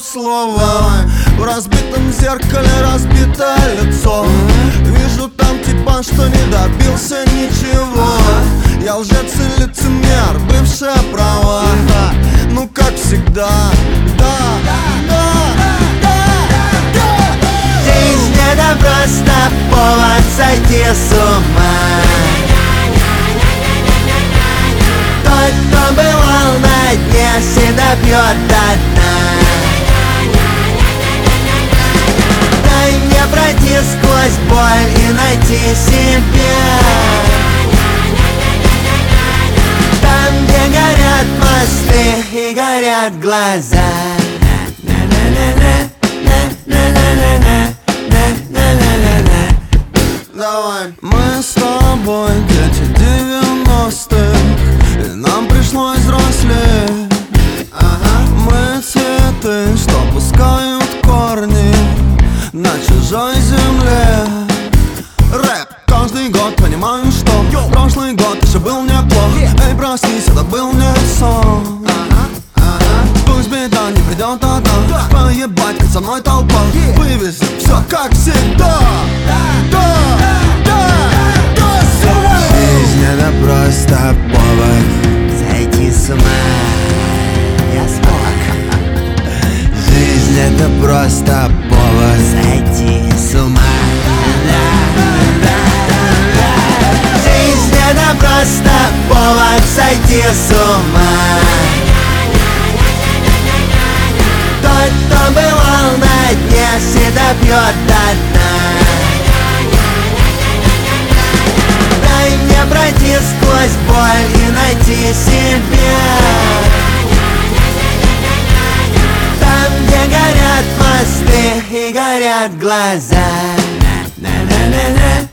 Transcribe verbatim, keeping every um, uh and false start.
слова. В разбитом зеркале разбитое лицо. Вижу там типа, что не добился ничего. Я лжец и лицемер, бывшая права. Ну как всегда, да, да, да, да. Жизнь — это просто повод сойти с ума. Тот, кто бывал на дне, всегда пьет до дна. Дай мне пройти сквозь боль и найти себя. Там, где горят мосты и горят глаза. Давай. Мы с тобой дети девяностых, и нам пришлось взрослеть. Ага. Мы цветы, что пускают корни на чужой земле. Рэп каждый год, понимаю, что Йо. Прошлый год еще был неплох. yeah. Эй, проснись, это был не сон. ага. Ага. Пусть беда не придет одна. yeah. Поебать, хоть со мной толпа. yeah. Вывезем все как всегда. да. Да. Жизнь — это просто повод сойти с ума. Я смог. Жизнь — это просто повод сойти с ума. Жизнь — это просто повод сойти с ума. Тот, кто бывал на дне, всегда пьет до дна. Дай мне пройти сквозь боль и найти себя. Там, где горят мосты и горят глаза. На-на-на-на-на.